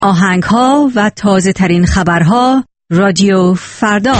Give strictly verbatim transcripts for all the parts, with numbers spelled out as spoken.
آهنگ‌ها و تازه ترین خبرها رادیو فردا.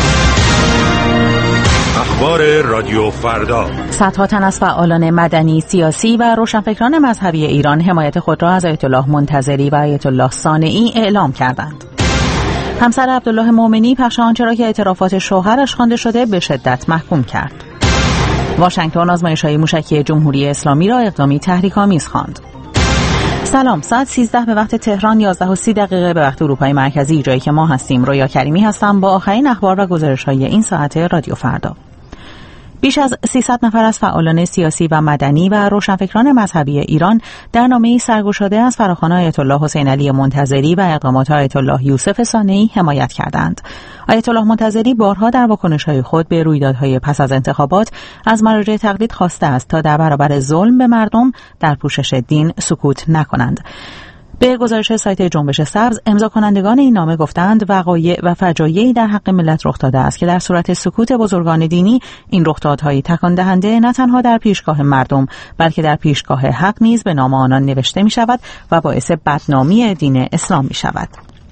اخبار رادیو فردا. صدها تن از فعالان مدنی، سیاسی و روشنفکران مذهبی ایران حمایت خود را از آیت الله منتظری و آیت الله صانعی اعلام کردند. همسر عبدالله مومنی پخش آنچه را که اعترافات شوهرش خوانده شده به شدت محکوم کرد. واشنگتن آزمایش‌های موشکی جمهوری اسلامی را اقدامی تحریک‌آمیز خواند. سلام، ساعت سیزده به وقت تهران، یازده و سی دقیقه به وقت اروپای مرکزی، جایی که ما هستیم. رویا کریمی هستم با آخرین اخبار و گزارش‌های این ساعت رادیو فردا. بیش از سیصد نفر از فعالان سیاسی و مدنی و روشنفکران مذهبی ایران در نامه‌ای سرگشاده از فراخوان آیت الله حسین علی منتظری و اقدامات آیت الله یوسف صانعی حمایت کردند. آیت الله منتظری بارها در واکنش‌های خود به رویدادهای پس از انتخابات از مراجع تقلید خواسته است تا در برابر ظلم به مردم در پوشش دین سکوت نکنند. به گزارش سایت جنبش سبز، امضا کنندگان این نامه گفتند وقایع و فجایعی در حق ملت رخ داده است که در صورت سکوت بزرگان دینی این رخدادهای تکان دهنده نه تنها در پیشگاه مردم بلکه در پیشگاه حق نیز به نام آنان نوشته می شود و باعث بدنامی دین اسلام می شود.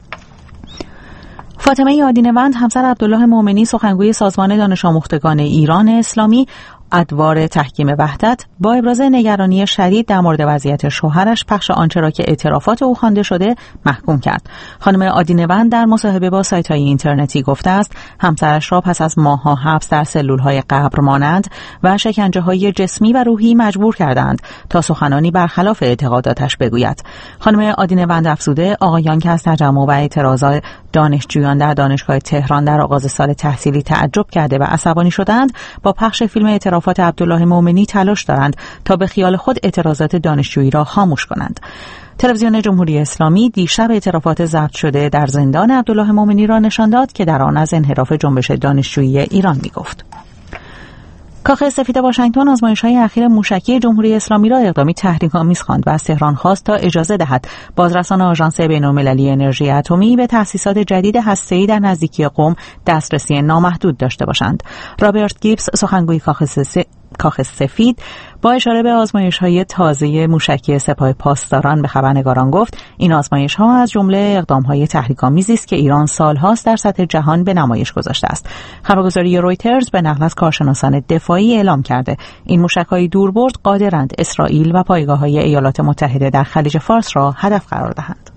فاطمه آدینوند، همسر عبدالله مومنی، سخنگوی سازمان دانش آموختگان ایران اسلامی، ادوار تحکیم وحدت، با ابراز نگرانی شدید در مورد وضعیت شوهرش پخش آنچه را که اعترافات او خوانده شده محکوم کرد. خانم آدینوند در مصاحبه با سایت‌های اینترنتی گفته است همسرش را پس از ماه‌ها حبس در سلول‌های قبر مانند و شکنجه‌های جسمی و روحی مجبور کردند تا سخنانی برخلاف اعتقاداتش بگوید. خانم آدینوند افزوده آقایان که از تجمع و اعتراضات دانشجویان در دانشگاه تهران در آغاز سال تحصیلی تعجب کرده و عصبانی شدند، با پخش فیلم اعترافات عبدالله مومنی تلاش دارند تا به خیال خود اعتراضات دانشجویی را خاموش کنند. تلویزیون جمهوری اسلامی دیشب اعترافات ضبط شده در زندان عبدالله مومنی را نشان داد که در آن از انحراف جنبش دانشجویی ایران می‌گفت. کاخ سفید واشنگتن آزمایش‌های اخیر موشکی جمهوری اسلامی را اقدامی تحریک‌آمیز خواند و از تهران خواست تا اجازه دهد بازرسان آژانس بین‌المللی انرژی اتمی به تأسیسات جدید هسته‌ای در نزدیکی قم دسترسی نامحدود داشته باشند. رابرت گیبز، سخنگوی کاخ سفید کاخ سفید با اشاره به آزمایش‌های تازه موشکی سپاه پاسداران به خبرنگاران گفت این آزمایش‌ها از جمله اقدام‌های تحریک‌آمیزی است که ایران سال‌هاست در سطح جهان به نمایش گذاشته است. خبرگزاری رویترز به نقل از کارشناسان دفاعی اعلام کرده این موشک‌های دوربرد قادرند اسرائیل و پایگاه‌های ایالات متحده در خلیج فارس را هدف قرار دهند.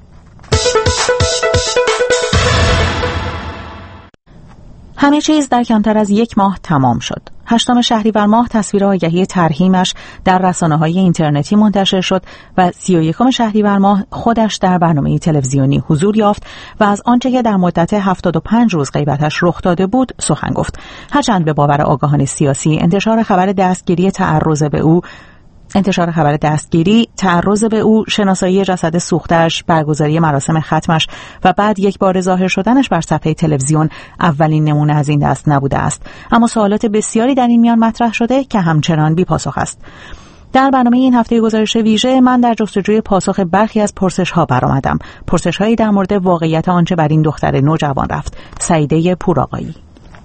همه چیز در کمتر از یک ماه تمام شد. هشتم شهریور ماه تصویر آگهی ترحیمش در رسانه‌های اینترنتی منتشر شد و سی و یکم شهریور ماه خودش در برنامه تلویزیونی حضور یافت و از آنچه که در مدت هفتاد و پنج روز غیبتش رخ داده بود سخن گفت. هرچند به باور آگاهان سیاسی انتشار خبر دستگیری تعرض به او انتشار خبر دستگیری، تعرض به او، شناسایی جسد سوختش، برگزاری مراسم ختمش و بعد یک بار ظاهر شدنش بر صفحه تلویزیون اولین نمونه از این دست نبوده است، اما سوالات بسیاری در این میان مطرح شده که همچنان بی پاسخ است. در برنامه این هفته گزارش ویژه من در جستجوی پاسخ برخی از پرسش‌ها برآمدم. پرسش‌هایی در مورد واقعیت آنچه بر این دختر نوجوان رفت. سعیده پوراقایی.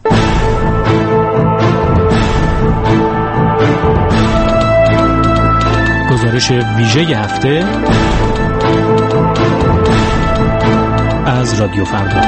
گزارش ویژه هفته از رادیو فردا.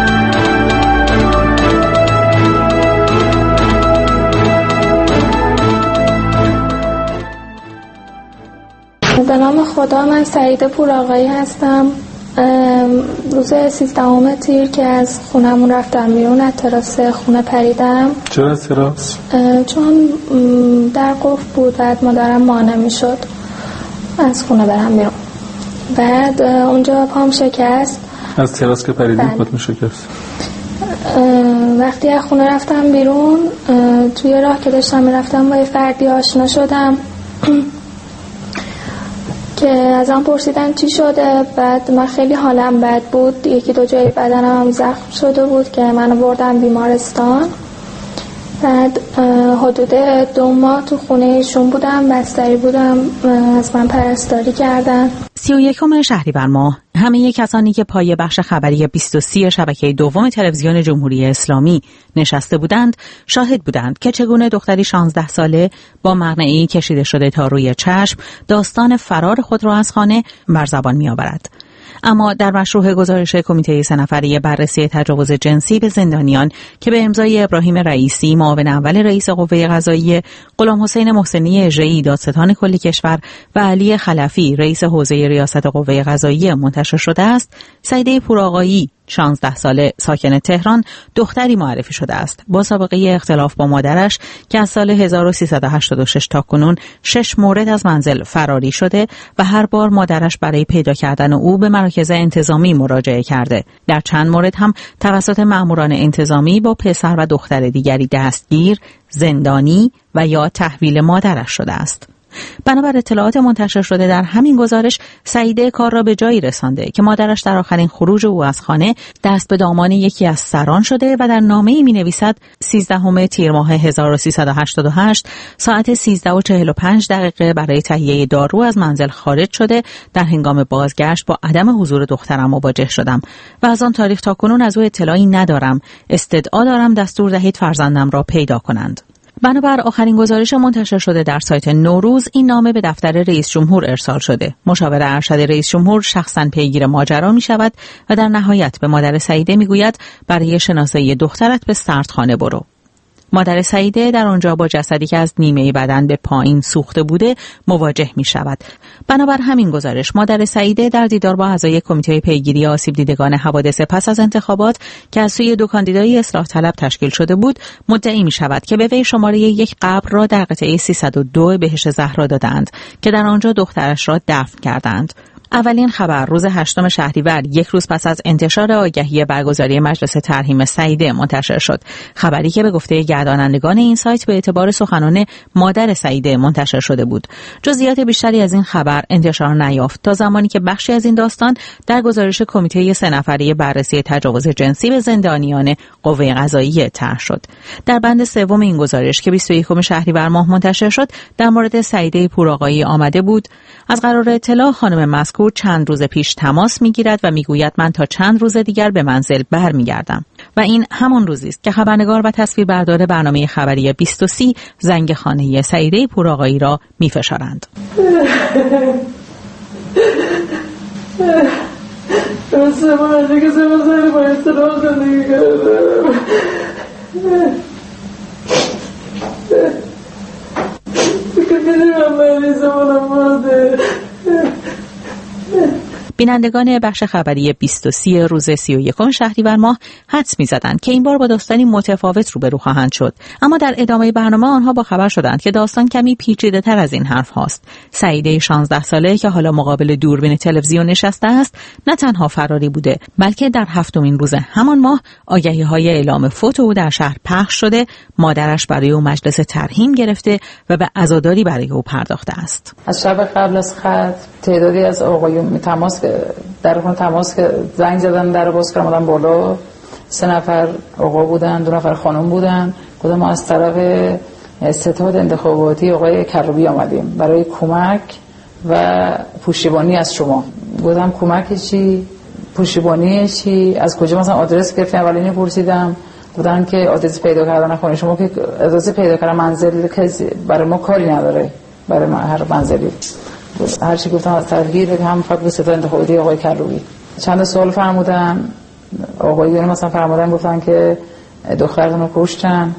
به نام خدا، من سعیده پوراقایی هستم. روز سیزدهم تیر که از خونمون رفتم بیرون، از تراس خونه پریدم. چرا از تراس؟ چون در قفل بود، بعد مادرم مانع میشد از خونه برم بیرون. بعد اونجا پام شکست. از تراس که پریدی پات شکست؟ وقتی از خونه رفتم بیرون، توی راه که داشتم میرفتم با یه فردی آشنا شدم که از آن پرسیدن چی شده. بعد من خیلی حالم بد بود، یکی دو جای بدنم هم زخم شده بود که منو بردن بیمارستان. بعد حدود دو ماه تو خونه ایشون بودم، بستری بودم، از من پرستاری کردن. سی و یکم شهریور ماه همه کسانی که پای بخش خبری بیست و سه شبکه دوم تلویزیون جمهوری اسلامی نشسته بودند شاهد بودند که چگونه دختری شانزده ساله با مقنعه‌ای کشیده شده تا روی چشم داستان فرار خود را از خانه بر زبان می‌آورد. اما در مشروع گزارش کمیته سه نفره بررسی تجاوز جنسی به زندانیان که به امضای ابراهیم رئیسی معاون اول رئیس قوه قضاییه، غلام حسین محسنی اژه‌ای دادستان کل کشور و علی خلفی رئیس حوزه ریاست قوه قضاییه منتشر شده است، سعیده پورآقایی شانزده ساله ساکن تهران دختری معرفی شده است با سابقه اختلاف با مادرش که از سال هزار و سیصد و هشتاد و شش تا کنون شش مورد از منزل فراری شده و هر بار مادرش برای پیدا کردن او به مراکز انتظامی مراجعه کرده. در چند مورد هم توسط ماموران انتظامی با پسر و دختر دیگری دستگیر، زندانی و یا تحویل مادرش شده است. بنابر اطلاعات منتشر شده در همین گزارش، سعیده کار را به جایی رسانده که مادرش در آخرین خروج او از خانه دست به دامان یکی از سران شده و در نامه‌ای می‌نویسد سیزدهم تیر ماه هزار و سیصد و هشتاد و هشت ساعت سیزده و چهل و پنج دقیقه برای تهیه دارو از منزل خارج شده. در هنگام بازگشت با عدم حضور دخترم مواجه شدم و از آن تاریخ تا کنون از او اطلاعی ندارم. استدعا دارم دستور دهید فرزندم را پیدا کنند. بنابر آخرین گزارش منتشر شده در سایت نوروز، این نامه به دفتر رئیس جمهور ارسال شده. مشاور ارشد رئیس جمهور شخصاً پیگیر ماجرا می شود و در نهایت به مادر سعیده می گوید برای شناسایی دخترت به سردخانه برو. مادر سعیده در آنجا با جسدی که از نیمه بدن به پایین سوخته بوده مواجه می شود. بنابر همین گزارش، مادر سعیده در دیدار با اعضای کمیته پیگیری آسیب دیدگان حوادث پس از انتخابات که از سوی دو کاندیدای اصلاح طلب تشکیل شده بود، مدعی می شود که به وی شماره یک قبر را در قطعه سیصد و دو بهشت زهرا دادند که در آنجا دخترش را دفن کردند. اولین خبر روز هشتم شهریور، یک روز پس از انتشار آگهی برگزاری مجلس ترحیم سعیده منتشر شد. خبری که به گفته گردانندگان این سایت به اعتبار سخنان مادر سعیده منتشر شده بود. جزئیات بیشتری از این خبر انتشار نیافت تا زمانی که بخشی از این داستان در گزارش کمیته سه نفره بررسی تجاوز جنسی به زندانیان قوه قضاییه طرح شد. در بند سوم این گزارش که بیست و یکم شهریور ماه منتشر شد، در مورد سعیده پورآقایی آمده بود: از قرار اطلاع خانم مذکور چند روز پیش تماس میگیرد و میگوید من تا چند روز دیگر به منزل برمیگردم. و این همان روزی است که خبرنگار و تصویربردار برنامه خبری بیست و سی زنگ خانه سعیده پورآقایی را میفشارند. سه ماه دیگه سه ماه سری با اصطلاح زندگی کردم. دیگه میدونم من زمانم ماده. بینندگان بخش خبری بیست و سی روز سی و یکم شهریور ماه حدس می‌زدند که این بار با داستانی متفاوت روبرو خواهند شد، اما در ادامه برنامه آنها با خبر شدند که داستان کمی پیچیده‌تر از این حرف هاست. سعیده شانزده ساله که حالا مقابل دوربین تلویزیون نشسته است، نه تنها فراری بوده، بلکه در هفتمین روز همان ماه آگهی‌های اعلام فوت او در شهر پخش شده، مادرش برای او مجلس ترحیم گرفته و به عزاداری برای او پرداخته است. از شب قبل از خط تعدادی از آقایون تماس در خونه تماس که زنگ زدن در باز کردم اومدن بالا. سه نفر آقا بودن، دو نفر خانم بودن. گفتم ما از طرف ستاد انتخاباتی آقای کروبی آمدیم برای کمک و پشتیبانی از شما. گفتم کمک چی؟ پشتیبانی چی؟ از کجا مثلا آدرس گرفتم؟ اولین پرسیدم، گفتن که آدرس پیدا کردن خونه شما که آدرس پیدا کردن منزل که برای ما کاری نداره، برای ما هر منزلی. هر چی گفتم از تغییر هم فقط به ستاد انتخاباتی آقای کروبی. چند سوال فرمودن، آقایون مثلا فرمودن گفتن که دخترتون رو کشتن،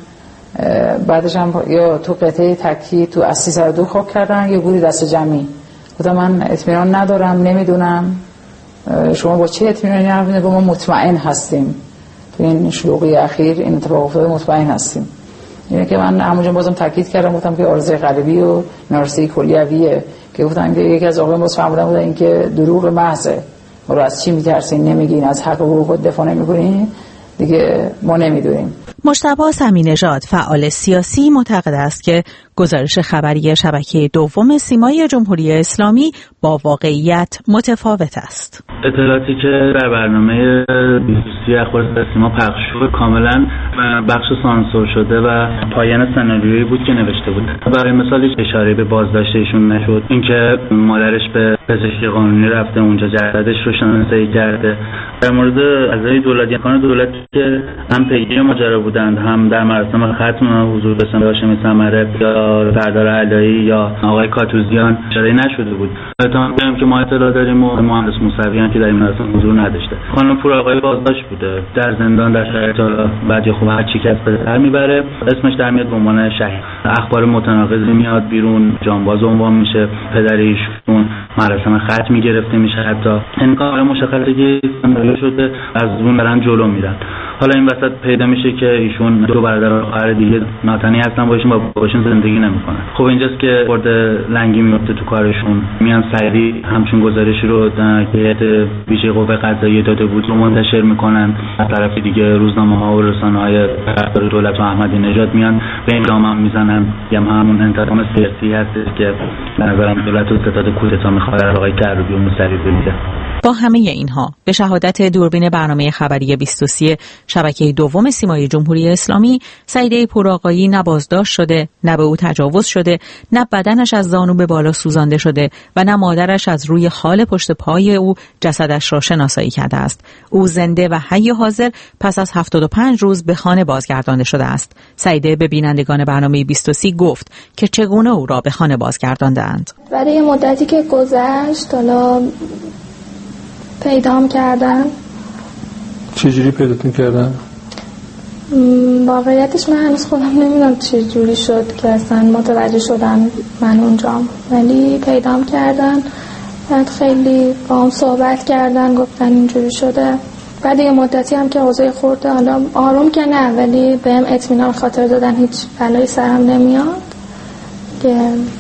بعدش هم یا تو قطعه تکی تو از سیصد و دو خاک کردن یا گوری دست جمعی. گفتم من اطمینان ندارم، نمیدونم شما با چه اطمینانی حرف میزنید؟ ما مطمئن هستیم تو این شلوغی اخیر این اتفاق افتاده، مطمئن هستیم. اینه که من همونجا بازم تاکید کردم، گفتم که عارضه قلبی و نارسی کلیویه که گفتن که یکی از آقایون باز فرمودن بودن این که دروغ محضه، ما رو از چی میترسین؟ نمیگین از حق و حقوق دفاع نمیکنین دیگه، ما نمیدونیم. مجتبی سمی‌نژاد فعال سیاسی معتقد است که گزارش خبری شبکه دوم سیمای جمهوری اسلامی با واقعیت متفاوت است. اطلاعاتی که در برنامه بیسوسی اخبار سیما پخش شد کاملا بخش سانسور شده و پایان سناریویی بود که نوشته بود. برای مثال اشاره به بازداشت ایشون نشد، اینکه مادرش به پزشکی قانونی رفته اونجا جسدش رو شناسایی کرده. در مورد اعضای دولتی کانون دولتی که هم پیگیر ماجرا بودند، هم در مراسم ختم حضور به هاشمی ثمره یا یا سردار علایی یا آقای کاتوزیان اشاره نشده بود. تا میگم که ما اطلاع داریم و مهندس موسویان که در این مراسم حضور نداشته. خانم پور آقای بازداشت بوده در زندان در شرایط بعضی خوب هر چی که از بهتر میبره، اسمش در میاد به عنوان شهید. اخبار متناقضی میاد بیرون، جانباز عنوان میشه، پدر ایشون مراسم ختمی گرفته میشه، حتی این کار مشخصه که صندلی شده از اون برن جلو میرن. حالا این وسط پیدا میشه که ایشون دو برادر آخر دیگه ناتنی هستن باشون و باشون زندگی نمیکنن. خب اینجاست که خورده لنگی میفته تو کارشون، میان سریع همچون گزارشی رو که ویژه قوه قضاییه داده بود رو منتشر میکنن. از طرف دیگه روزنامه‌ها و رسانه‌های دولت و احمدی نژاد میان به این دامن میزنن. یا همون انتقام سیاسی هست که به نظرم دولت و ستاد کودتا میخواد آقای کروبی و موسوی بمیره. با همه اینها به شهادت دوربین برنامه خبری بیست و سه شبکه دوم سیمای جمهوری اسلامی، سعیده پورآقایی نه بازداشت شده، نه به او تجاوز شده، نه بدنش از زانو به بالا سوزانده شده و نه مادرش از روی خال پشت پای او جسدش را شناسایی کرده است. او زنده و حی حاضر پس از هفتاد و پنج روز به خانه بازگردانده شده است. سعیده به بینندگان برنامه بیست و سه گفت که چگونه او را به خانه بازگرداندند. برای مدتی که گذشت حالا پیدام کردن. چجوری پیداتون کردن؟ واقعیتش من هنوز خودم نمیدونم چجوری شد که اصلا متوجه شدن من اونجام، ولی پیدام کردن. بعد خیلی با هم صحبت کردن، گفتن اینجوری شده. بعد یه مدتی هم که اوضاع خورده، حالا آروم که نه ولی بهم اطمینان خاطر دادن هیچ بلایی سرم نمیاد که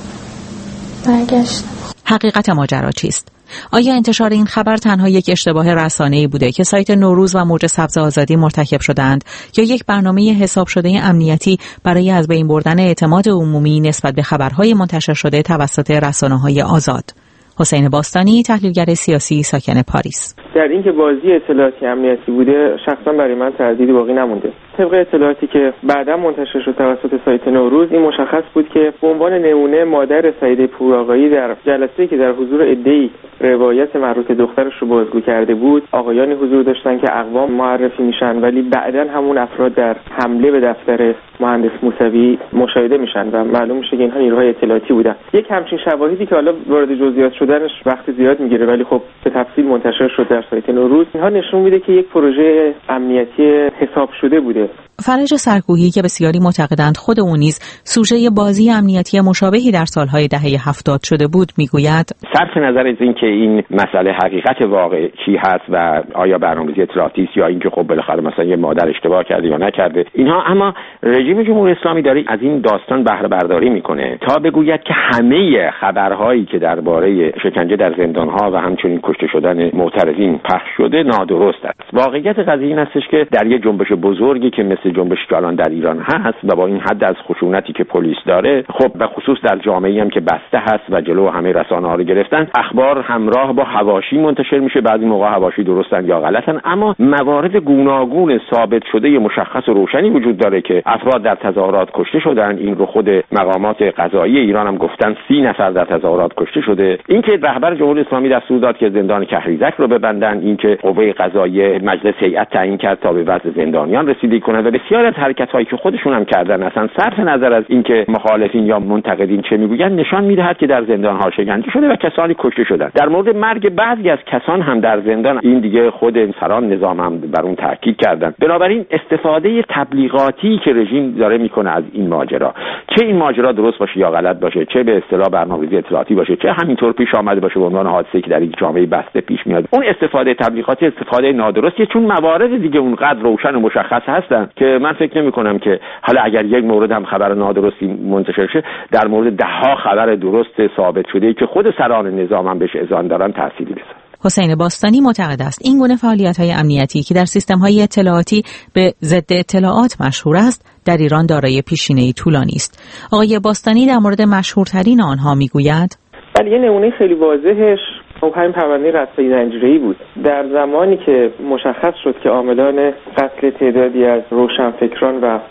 برگشتم. حقیقت ماجرا چیست؟ آیا انتشار این خبر تنها یک اشتباه رسانه‌ای بوده که سایت نوروز و موج سبز آزادی مرتکب شدند یا یک برنامه حساب شده امنیتی برای از بین بردن اعتماد عمومی نسبت به خبرهای منتشر شده توسط رسانه‌های آزاد؟ حسین باستانی، تحلیلگر سیاسی ساکن پاریس: در اینکه بازی اطلاعاتی امنیتی بوده شخصا برای من تردیدی باقی نمونده. طبق اطلاعاتی که بعدا منتشر شد توسط سایت نوروز، این مشخص بود که به عنوان نمونه مادر سعیده پورآقایی در جلسه‌ای که در حضور عده‌ای روایت مربوط به دخترش رو بازگو کرده بود، آقایانی حضور داشتن که اقوام معرفی میشن ولی بعداً همون افراد در حمله به دفتر مهندس موسوی مشاهده میشن و معلوم میشه که اینها نیروهای اطلاعاتی بودن. یک همچین شواهدی که حالا وارد جزئیات شدنش وقت زیاد میگیره ولی خب به تفصیل منتشر شد در سایت نوروز، اینها نشون میده که یک پروژه امنیتی حساب شده بوده. فرج سرکوهی که بسیاری معتقدند خود او نیز سوژه بازی امنیتی مشابهی در سالهای دهه هفتاد شده بود میگوید: صرف نظر از اینکه این مسئله حقیقت واقعی هست و آیا برنامه‌ریزی اطلاعاتی است یا اینکه خب بالاخره مثلا یه مادر اشتباه کرده یا نکرده، اینها اما رژیم جمهوری اسلامی داره از این داستان بهره برداری میکنه تا بگوید که همه خبرهایی که درباره شکنجه در زندان‌ها و همچنین کشته شدن معترضین پخش شده نادرست است. واقعیت قضیه این هستش که در یه جنبش بزرگی که مثل جنبشی که الان در ایران هست و با این حد از خشونتی که پلیس داره، خب به خصوص در جامعه‌ای هم که بسته هست و جلو همه رسانه‌ها رو گرفتن، اخبار همراه با حواشی منتشر میشه. بعضی موقع حواشی درستن یا غلطن، اما موارد گوناگون ثابت شده مشخص و روشنی وجود داره که افراد در تظاهرات کشته شدن. این رو خود مقامات قضایی ایران هم گفتن، سی نفر در تظاهرات کشته شده. اینکه رهبر جمهوری اسلامی دستور داد که زندان کهریزک رو ببندن، اینکه قوه قضاییه مجلس هیئت تعیین کرد تا به وضع زندانیان رسیدگی کنه و بسیار از حرکت‌هایی که خودشون هم کردن، اصلا صرف نظر از اینکه مخالفین یا منتقدین چه میگویند، نشان میدهد که در زندان‌ها شکنجه شده و کسانی کشته شدن. در مورد مرگ بعضی از کسان هم در زندان، این دیگه خود سران نظام هم بر اون تاکید کردن. بنابراین استفاده تبلیغاتی که رژیم داره میکنه از این ماجرا، چه این ماجرا درست باشه یا غلط باشه، چه به اصطلاح برنامه‌ریزی اطلاعاتی باشه، چه همینطور پیش آمده باشه به عنوان حادثه‌ای که در یک جامعه بسته پیش میاد، اون استفاده تبلیغاتی استفاده نادرستیه، چون موارد دیگه اونقدر روشن و مشخص هستن که من فکر نمی‌کنم که حالا اگر یک مورد هم خبر نادرستی منتشر شه، در مورد ده ها خبر درست ثابت شده که خود سران نظام هم بهش اذعان دارن تأثیری بذاره. حسین باستانی معتقد است این گونه فعالیت‌های امنیتی که در سیستم‌های اطلاعاتی به ضد اطلاعات مشهور است، در ایران دارای پیشینه‌ای طولانی است. آقای باستانی در مورد مشهورترین آنها میگوید: ولی یه نمونه خیلی واضحش خب همین پرونده قتل زنجیره‌ای بود. در زمانی که مشخص شد که عاملان قتل تعدادی از روشنفکران و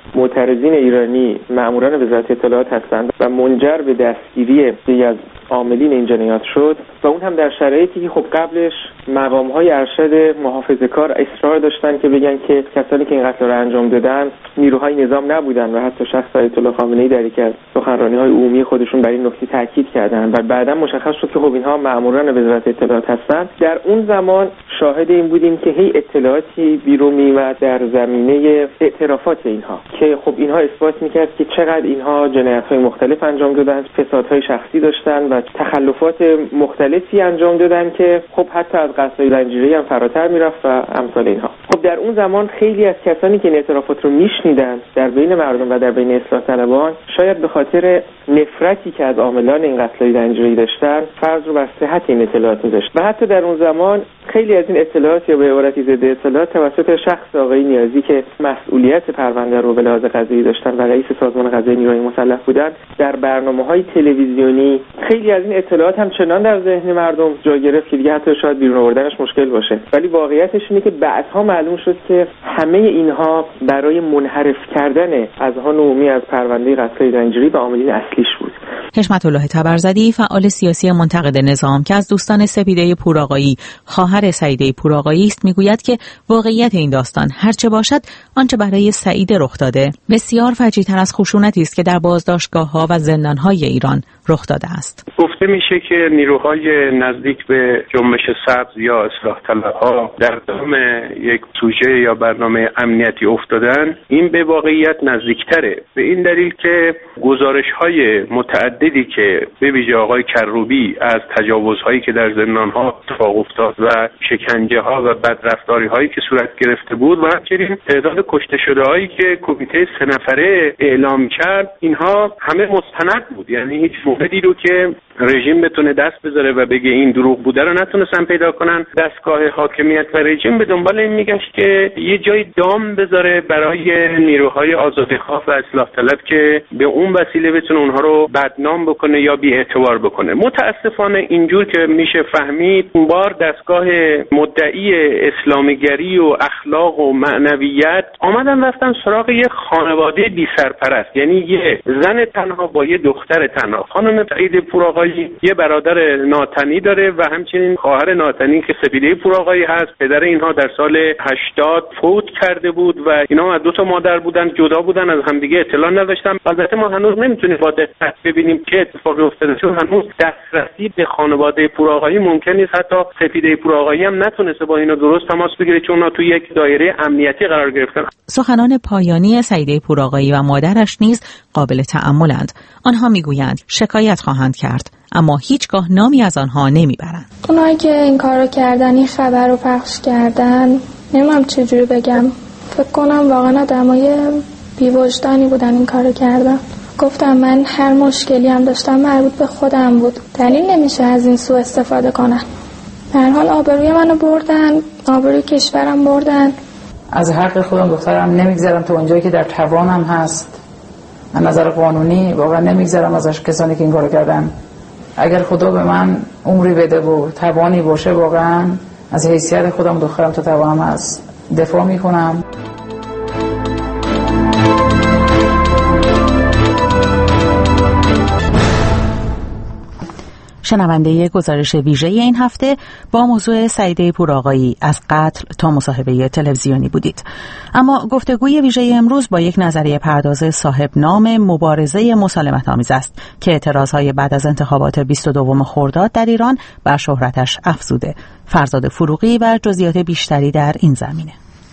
معترضین ایرانی مأموران وزارت اطلاعات هستند و منجر به دستگیری یکی از عاملین این جنایات شد و اون هم در شرایطی که خب قبلش مقام‌های ارشد محافظه‌کار اصرار داشتن که بگن که کسانی که این قتل را انجام دادن نیروهای نظام نبودن و حتی شخص آیت الله خامنه‌ای در یکی از سخنرانی‌های عمومی خودشون بر این نکته تاکید کردن و بعداً مشخص شد که خب اینها مأموران وزارت اطلاعات هستند. در اون زمان شاهد این بودیم که هی اطلاعاتی بیرون می‌آمد در زمینه اعترافات اینها که خب اینها اثبات می‌کرد که چقدر اینها جنایت‌های مختلف انجام دادن، فسادهای شخصی داشتن و تخلفات مختلفی انجام دادن که خب حتی از قتل زنجیره‌ای هم فراتر میرفت و امثال اینها. خب در اون زمان خیلی از کسانی که این اعترافات رو میشنیدن در بین مردم و در بین اصلاح طلبان شاید به خاطر نفرتی که از عاملان این قتل زنجیره‌ای داشتن فرض رو بر صحت این اطلاعات می‌ذاشت و حتی در اون زمان خیلی از این اطلاعات یا به عبارتی ضد اطلاعات توسط شخص آقای نیازی که مسئولیت پرونده رو به لحاظ قضایی داشتن و رئیس سازمان قضایی نیروهای مسلح بودن در برنامه‌های تلویزیونی خیلی از این اطلاعات هم چنان در ذهن مردم جا گرفت که دیگه حتی شاید بیرون آوردنش مشکل باشه. ولی واقعیتش اینه که بعدها معلوم شد که همه اینها برای منحرف کردن اذهان عمومی از پرونده قتل زنجیره‌ای به عاملین اصلیش بود. حشمت الله تبرزدی فعال سیاسی منتقد نظام که از دوستان سپیده پورآقایی خواهر سعیده پورآقایی است میگوید که واقعیت این داستان هرچه باشد آنچه برای سعیده رخ داده بسیار فجیع‌تر از خشونتی است که در بازداشتگاه‌ها و زندان‌های ایران رخ داده است. گفته میشه که نیروهای نزدیک به جنبش سبز یا اصلاح طلب‌ها در دام یک سوژه یا برنامه امنیتی افتادن. این به واقعیت نزدیکتره، به این دلیل که گزارش‌های متعددی که به ویژه آقای کروبی از تجاوزهایی که در زندان‌ها اتفاق افتاد و شکنجه‌ها و بدرفتاری‌هایی که صورت گرفته بود و همچنین تعداد کشته شده‌هایی که کمیته سه نفره اعلام کرد، اینها همه مستند بود. یعنی هیچ موردی رو که رژیم بتونه دست بذاره و بگه این دروغ بوده رو نتونستن پیدا کنن. دستگاه حاکمیت و رژیم به دنبال این میگشت که یه جای دام بذاره برای نیروهای آزادیخواه و اصلاح طلب که به اون وسیله بتونه اونها رو بدنام بکنه یا بی‌اعتبار بکنه. متاسفانه اینجور که میشه فهمید اون بار دستگاه مدعی اسلامیگری و اخلاق و معنویت آمدن رفتن سراغ یه خانواده بی سرپرست، یعنی یه زن تنها با یه دختر تنها. خانم سعیده پورآقایی یه برادر ناتنی داره و همچنین خواهر ناتنی که سپیده پورآقایی هست. پدر اینها در سال هشتاد فوت کرده بود و اینا از دو تا مادر بودن، جدا بودن، از همدیگه اطلاع نداشتن. البته ما هنوز نمیتونیم با دقت ببینیم چه اتفاقی افتاده، چون هنوز دسترسی به خانواده پورآقایی ممکن نیست. حتی سپیده پورآقایی هم نتونسته با اینا درست تماس بگیره چون اونا تو یک دایره امنیتی قرار گرفتن. سخنان پایانی سعیده پورآقایی و مادرش نیز قابل تأملند. آنها میگویند شکایت خواهند کرد اما هیچگاه نامی از آنها نمیبرند. اونایی که این کارو کردن، این خبر رو پخش کردن، نمیدونم چجوری بگم، فکر کنم واقعا آدمای بی‌وجدانی بودن این کارو کردن. گفتم من هر مشکلی هم داشتم مربوط به خودم بود، دلیل نمیشه از این سوء استفاده کنن. به هر حال آبروی منو بردن، آبروی کشورم بردن. از حق خودم دخترم نمیگذرم تا اونجایی که در توانم هست. از نظر قانونی واقعا نمیگذرم ازش کسانی که این کارو کردن. اگر خدا به من عمری بده و توانی باشه واقعا از حیثیت خودم دخترم تا توانم هست دفاع میکنم. شنونده گزارش ویژه این هفته با موضوع سعیده پورآقایی از قتل تا مصاحبه تلویزیونی بودید. اما گفتگوی ویژه امروز با یک نظریه پرداز صاحب نام مبارزه مسالمت آمیز است که اعتراضهای بعد از انتخابات بیست و دوم خرداد در ایران بر شهرتش افزوده. فرزاد فروغی و جزئیات بیشتری در این زمینه.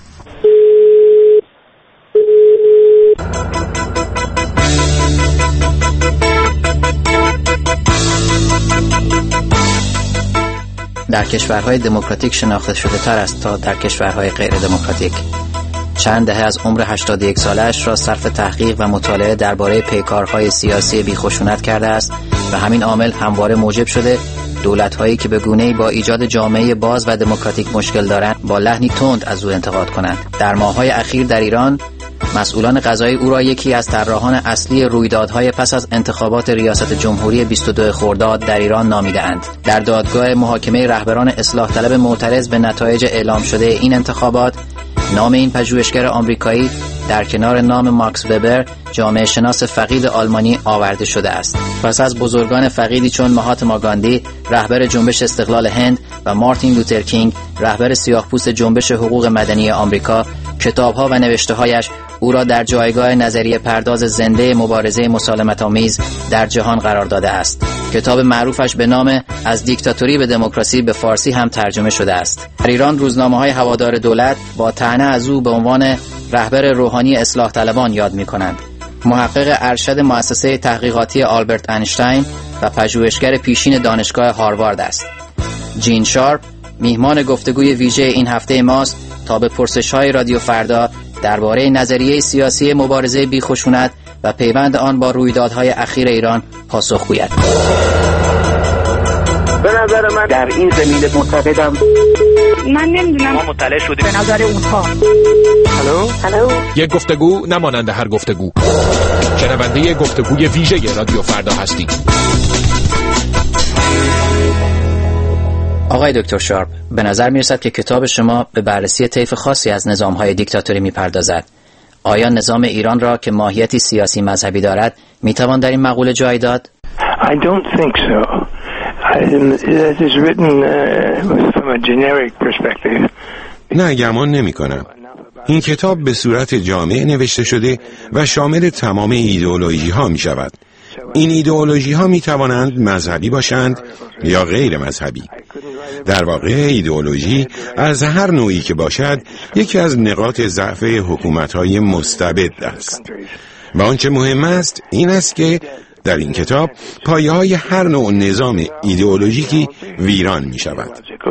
در کشورهای دموکراتیک شناخته شده تر است تا در کشورهای غیر دموکراتیک. چند دهه از عمر هشتاد و یک سالش را صرف تحقیق و مطالعه درباره پیکارهای سیاسی بیخشونت کرده است و همین عامل همواره موجب شده دولت‌هایی که به گونه‌ای با ایجاد جامعه باز و دموکراتیک مشکل دارند با لحنی تند از او انتقاد کنند. در ماه‌های اخیر در ایران مسئولان قضایی او را یکی از طراحان اصلی رویدادهای پس از انتخابات ریاست جمهوری بیست و دو خرداد در ایران نامیده‌اند. در دادگاه محاکمه رهبران اصلاح طلب معترض به نتایج اعلام شده این انتخابات، نام این پژوهشگر آمریکایی در کنار نام ماکس وبر جامعه شناس فقید آلمانی آورده شده است. پس از بزرگان فقیدی چون مهاتما گاندی رهبر جنبش استقلال هند و مارتین لوتر کینگ رهبر سیاه‌پوست جنبش حقوق مدنی آمریکا، کتاب‌ها و نوشته‌هایش او را در جایگاه نظریه پرداز زنده مبارزه مسالمت‌آمیز در جهان قرار داده است. کتاب معروفش به نام از دیکتاتوری به دموکراسی به فارسی هم ترجمه شده است. در ایران روزنامه‌های هوادار دولت با طعنه از او به عنوان رهبر روحانی اصلاح طلبان یاد می‌کنند. محقق ارشد مؤسسه تحقیقاتی آلبرت اینشتین و پژوهشگر پیشین دانشگاه هاروارد است. جین شارپ میهمان گفتگوی ویژه این هفته ماست تا به پرسش‌های رادیو فردا درباره نظریه سیاسی مبارزه بیخشونت و پیوند آن با رویدادهای اخیر ایران پاسخ گوید. به نظر من در این زمینه معتقدم من نمیدونم ما مطلع شدیم به نظر اونها. هلو هلو یک گفتگو نمانند هر گفتگو. شنونده گفتگوی ویژه رادیو فردا هستید. آقای دکتر شارپ، به نظر میرسد که کتاب شما به بررسی طیف خاصی از نظام‌های دیکتاتوری میپردازد. آیا نظام ایران را که ماهیتی سیاسی مذهبی دارد میتوان در این مقوله جای داد؟ I don't think so. It is written from a generic perspective. نه، گمان نمی کنم. این کتاب به صورت جامع نوشته شده و شامل تمام ایدئولوژی ها می شود. این ایدئولوژی ها می توانند مذهبی باشند یا غیر مذهبی. در واقع ایدئولوژی از هر نوعی که باشد یکی از نقاط ضعف حکومت های مستبد است. و آنچه مهم است این است که در این کتاب پایه های هر نوع نظام ایدئولوژیکی ویران می شود.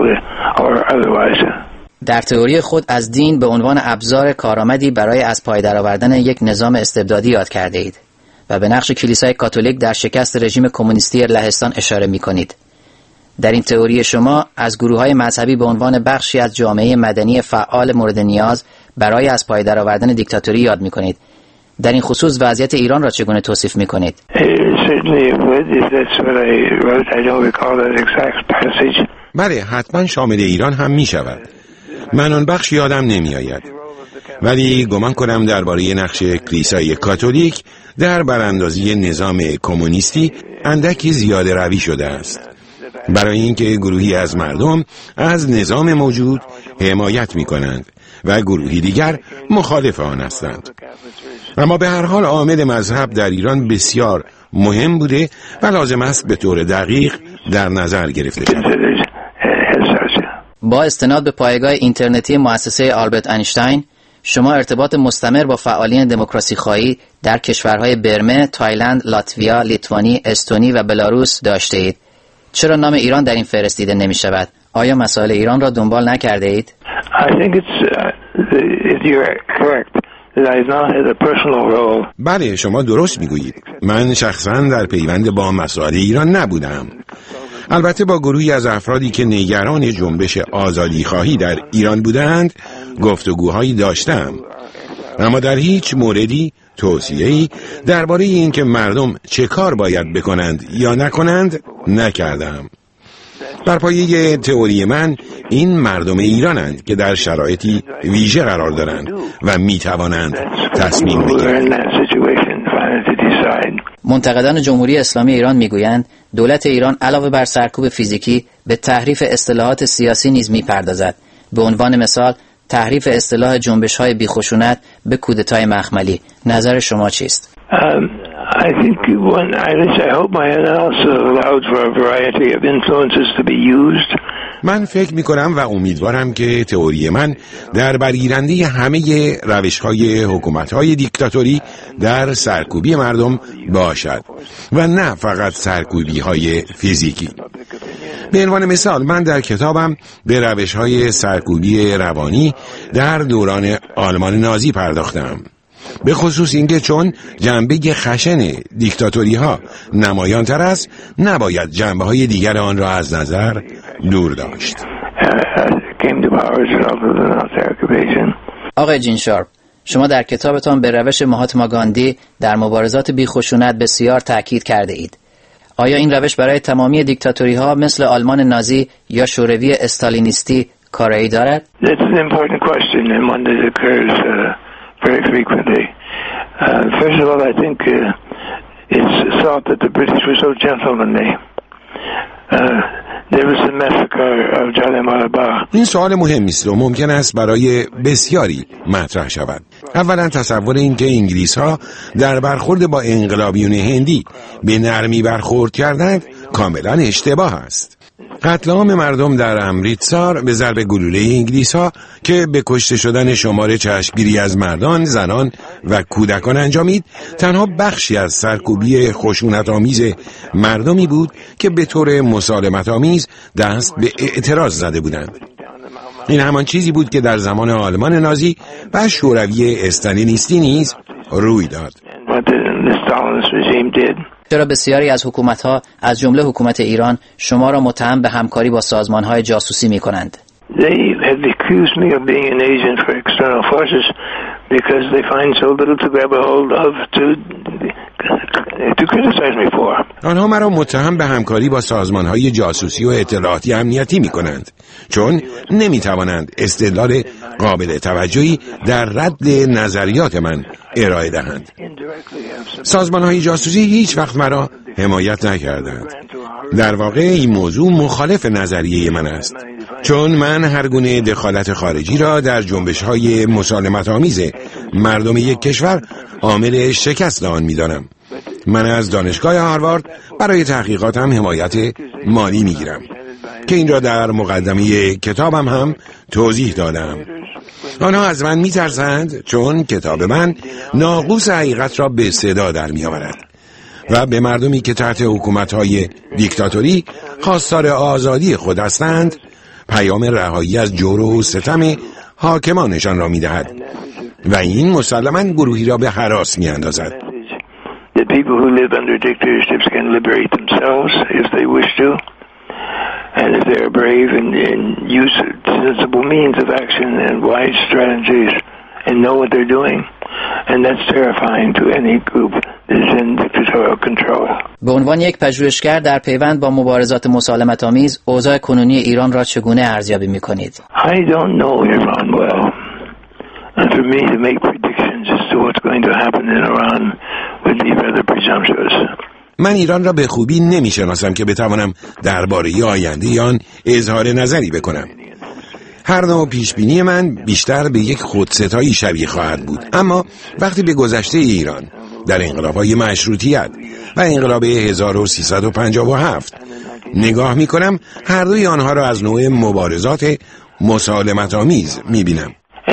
در تئوری خود از دین به عنوان ابزار کارآمدی برای از پای درآوردن یک نظام استبدادی یاد کرده اید و به نقش کلیسای کاتولیک در شکست رژیم کمونیستی لهستان اشاره می کنید. در این تئوری شما از گروه‌های مذهبی به عنوان بخشی از جامعه مدنی فعال مورد نیاز برای از پای درآوردن دیکتاتوری یاد می کنید. در این خصوص وضعیت ایران را چگونه توصیف می کنید؟ بله، حتما شامل ایران هم می شود. من آن بخش یادم نمی آید. ولی گمان کنم درباره نقش کلیسای کاتولیک در براندازی نظام کمونیستی اندکی زیاده روی شده است. برای اینکه گروهی از مردم از نظام موجود حمایت می کنند و گروهی دیگر مخالف آن هستند. اما به هر حال عامل مذهب در ایران بسیار مهم بوده و لازم است به طور دقیق در نظر گرفته شود. با استناد به پایگاه اینترنتی مؤسسه آلبرت اینشتین، شما ارتباط مستمر با فعالین دموکراسی خواهی در کشورهای برمه، تایلند، لاتویا، لیتوانی، استونی و بلاروس داشته اید. چرا نام ایران در این فهرست دیده نمی شود؟ آیا مسائل ایران را دنبال نکرده اید؟ بله، شما درست میگویید. من شخصا در پیوند با مسائل ایران نبودم. البته با گروهی از افرادی که نگران جنبش آزادی خواهی در ایران بودند گفتگوهایی داشتم، اما در هیچ موردی توصیه‌ای درباره اینکه مردم چه کار باید بکنند یا نکنند نکردم. بر پایه تئوری من این مردم ایرانند که در شرایطی ویژه قرار دارند و میتوانند تصمیم بگیرند. منتقدان جمهوری اسلامی ایران میگویند دولت ایران علاوه بر سرکوب فیزیکی به تحریف اصطلاحات سیاسی نیز میپردازد. به عنوان مثال تحریف اصطلاح جنبش‌های بیخشونت به کودتای مخملی. نظر شما چیست؟ I think one, I least I hope my analysis allowed for a variety of influences to be used. من فکر می کنم و امیدوارم که تئوری من در برگیرنده همه روش‌های حکومت‌های دیکتاتوری در سرکوبی مردم باشد و نه فقط سرکوبی‌های فیزیکی. به عنوان مثال من در کتابم به روش‌های سرکوبی روانی در دوران آلمان نازی پرداختم، به خصوص اینکه چون جنبه خشن دیکتاتوری ها نمایان تر است نباید جنبه های دیگر آن را از نظر دور داشت. آقای جین شارپ، شما در کتابتان به روش مهاتما گاندی در مبارزات بیخشونت بسیار تاکید کرده اید. آیا این روش برای تمامی دیکتاتوری ها مثل آلمان نازی یا شوروی استالینیستی کارایی دارد؟ very frequently. Uh, first of all, I think uh, it's thought that the British were so gentlemanly. Uh, there was a massacre of Jallianwala Bagh. این سوال مهمی است و ممکن است برای بسیاری مطرح شود. اولا تصور این که انگلیس ها در برخورد با انقلابیون هندی به نرمی برخورد کردند کاملا اشتباه است. قتل عام مردم در امریتسار به ضرب گلوله انگلیس ها که به کشته شدن شمار چشمگیری از مردان، زنان و کودکان انجامید، تنها بخشی از سرکوبی خشونت آمیز مردمی بود که به طور مسالمت آمیز دست به اعتراض زده بودند. این همان چیزی بود که در زمان آلمان نازی و شوروی استالینیستی نیز روی داد. چرا بسیاری از حکومت‌ها از جمله حکومت ایران شما را متهم به همکاری با سازمان‌های جاسوسی می‌کنند؟ They have accused me of being an agent for external forces because they find so little to grab a hold of to to criticize me for. آنها مرا متهم به همکاری با سازمان‌های جاسوسی و اطلاعاتی امنیتی می‌کنند چون نمی‌توانند استدلال قابل توجهی در رد نظریات من ارائه دهند. سازمان‌های جاسوسی هیچ وقت مرا حمایت نکردند. در واقع این موضوع مخالف نظریه من است، چون من هر گونه دخالت خارجی را در جنبش‌های مسالمت‌آمیز مردم یک کشور عامل شکست آن می‌دانم. من از دانشگاه هاروارد برای تحقیقاتم حمایت مالی می‌گیرم که این را در مقدمه کتابم هم توضیح دادم. آنها از من می‌ترسند چون کتاب من ناقوس حقیقت را به صدا در می‌آورد و به مردمی که تحت حکومت‌های دیکتاتوری خواستار آزادی خود هستند پیام رهایی از جور و ستم حاکمانشان را می‌دهد و این مسلماً گروهی را به هراس می‌اندازد. The people who live under dictatorships can liberate themselves if they wish to, and if they are brave and, and use sensible means of action and wise strategies and know what they're doing, and that's terrifying to any group that is in dictatorial control. به عنوان یک پژوهشگر در پیوند با مبارزات مسالمت‌آمیز اوضاع کنونی ایران را چگونه ارزیابی می‌کنید؟ I don't know Iran well, and for me to make predictions as to what's going to happen in Iran would be rather presumptuous. من ایران را به خوبی نمی‌شناسم که بتوانم درباره آینده آن اظهار نظری بکنم. هر نوع پیشبینی من بیشتر به یک خودستایی شبیه خواهد بود، اما وقتی به گذشته ایران در انقلاب‌های مشروطیت و انقلاب هزار و سیصد و پنجاه و هفت نگاه می‌کنم، هر دوی آنها را از نوع مبارزات مسالمت‌آمیز می‌بینم.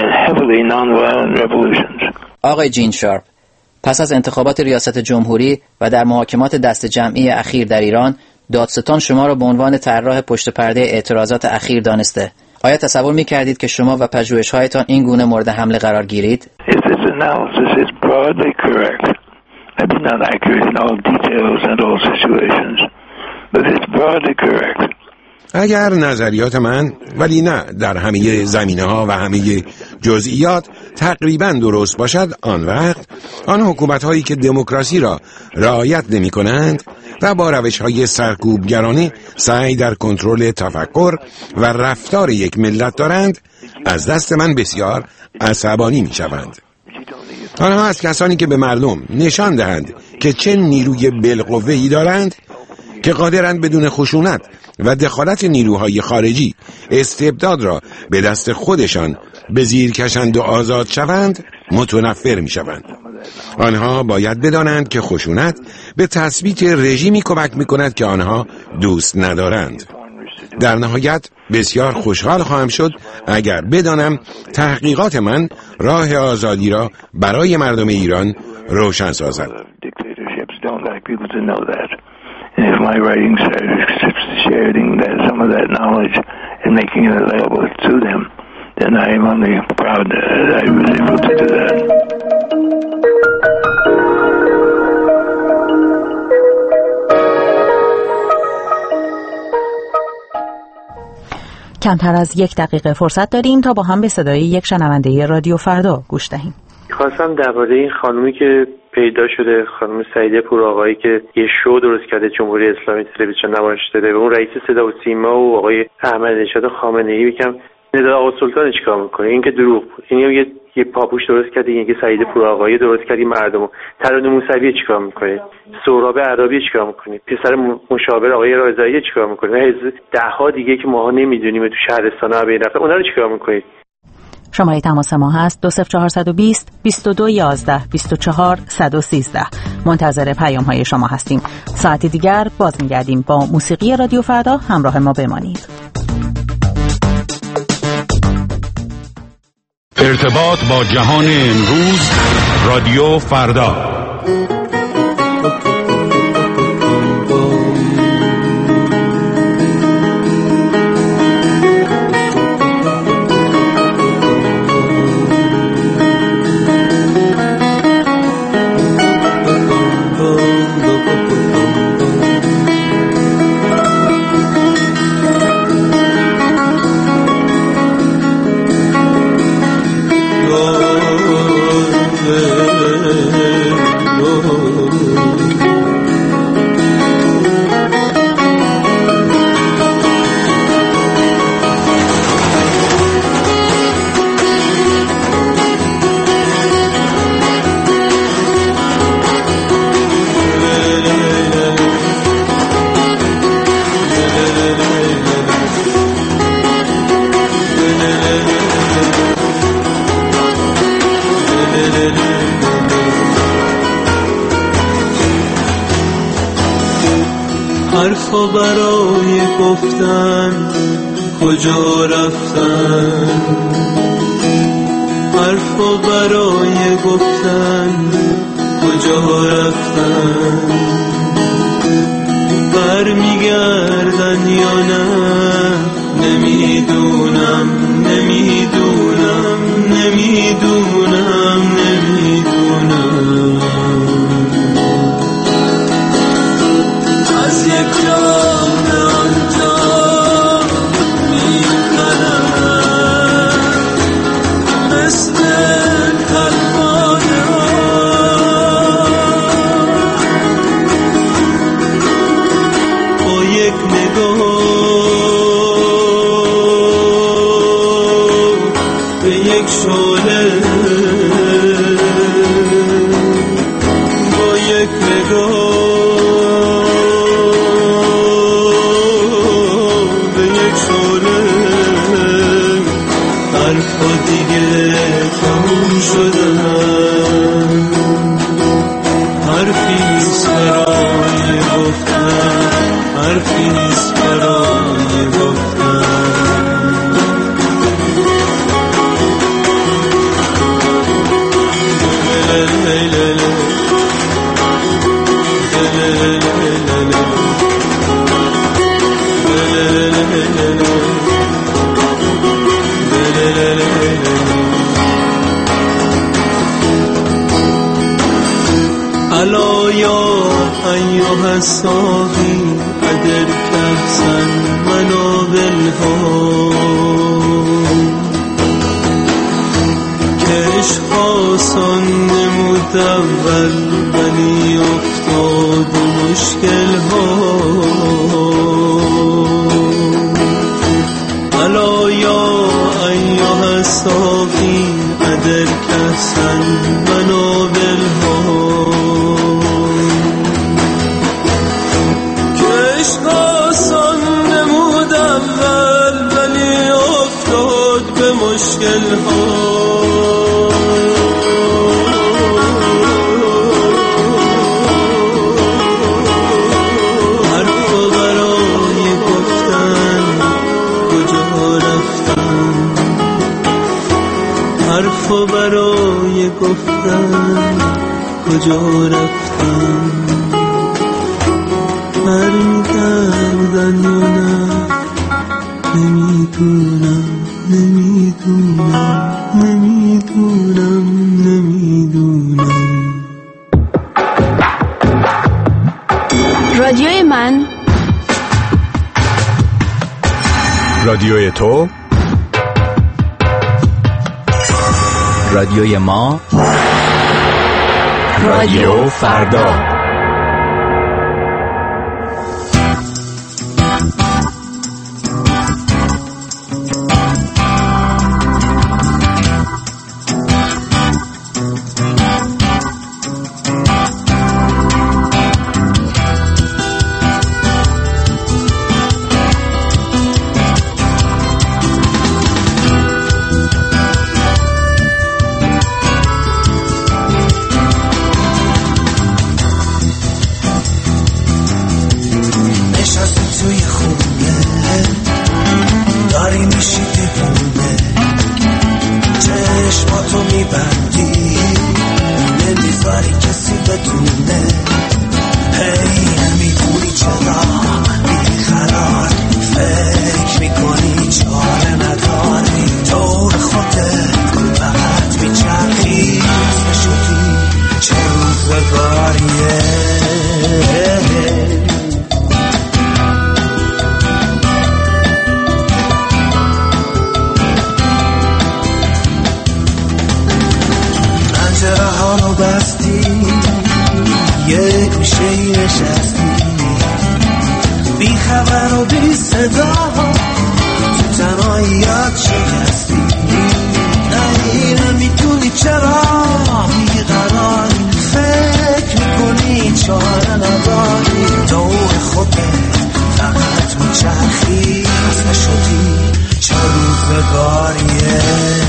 آقای جین شارپ، پس از انتخابات ریاست جمهوری و در محاکمات دست جمعی اخیر در ایران، دادستان شما را به عنوان طراح پشت پرده اعتراضات اخیر دانسته. آیا تصور می‌کردید که شما و پژوهش‌هایتان این گونه مورد حمله قرار گیرید؟ اگر نظریات من، ولی نه در همه زمینه‌ها و همه جزئیات، تقریباً درست باشد، آن وقت آن حکومت‌هایی که دموکراسی را رعایت نمی‌کنند و با روش‌های سرکوبگرانه سعی در کنترل تفکر و رفتار یک ملت دارند، از دست من بسیار عصبانی می‌شوند. آنها از کسانی که به مردم نشان دهند که چه نیروی بالقوه‌ای دارند که قادرند بدون خشونت و دخالت نیروهای خارجی استبداد را به دست خودشان به زیر کشند و آزاد شوند، متنفر می شوند. آنها باید بدانند که خشونت به تثبیت رژیمی کمک می کند که آنها دوست ندارند. در نهایت بسیار خوشحال خواهم شد اگر بدانم تحقیقات من راه آزادی را برای مردم ایران روشن سازد. And if my writing started sharing that, some of that knowledge and making it available to them, then I am only proud that I was able to do that. کمتر از یک دقیقه فرصت داریم تا با هم به صدای یک شنونده رادیو فردا گوش دهیم. خواستم درباره این خانومی که پیدا شده، خانم سعیده پوراقایی که یه شو درست کرده جمهوری اسلامی تلویزیون نمایش داده و اون رئیس صدا و سیما و آقای احمدی نژاد خامنه‌ای، یکم ندا آقا سلطان چیکار میکنه؟ این که دروغ بود. این یه یه پاپوش درست کرد، این که سعید پورآقایی درست کرد، این مردمو. ترانه موسوی چیکار میکنه؟ سهراب عربی چیکار میکنه؟ پسر مشاور آقای رضایی چیکار میکنه؟ ده ها دیگه که ماها نمیدونیم تو شهرستان‌ها بین رفته، اونا رو چیکار میکنید؟ شماره تماس ما هست دو صفر چهار بیست بیست و دو یازده بیست و چهار صد و سیزده. منتظر پیام های شما هستیم. ساعتی دیگر باز میگردیم با موسیقی رادیو فردا. همراه ما بمانید. ارتباط با جهان امروز، رادیو فردا. حرفا برای گفتن کجا رفتن، حرفا برای گفتن کجا رفتن، برمیگردن یا نه نمیدونم نمیدونم نمیدونم نمیدونم از یک جان آنجا میپرم مثل پروانه با یک نگاه به یک شعله، با یک نگاه حرفا دیگه تموم شدن، حرفی نیست برای گفتن، حرفی نیست برای گفتن. ألا يا أيها الصاغي أدر كأسا منابلها که عشق آسان نمود اول ولی افتاد مشکل ها. ألا يا أيها الصاغي أدر كأسا منابلها مشکل ها. حرفا برای گفتن کجا رفتن، حرفا برای گفتن کجا رفتن، برمیگردن یا نه نمیدونم نمیدونم نمیدونم نمیدونم. رادیوی من، رادیوی تو، رادیوی ما، رادیو فردا. میبندی نمیذاری کسی بدونه هی نمیدونی چرا بیقرار فکر میکنی چاره نداری دور خودت فقط میچرخی نشدی چه روزگاریه پنجره ها رو بستی یه گوشه نشستی بی خبر و بی صدا تو تنهاییات شکستی نه نمیدونی چرا بیقراری فکر میکنی چاره نداری دور خودت فقط میچرخی از نشدی چه روزگاریه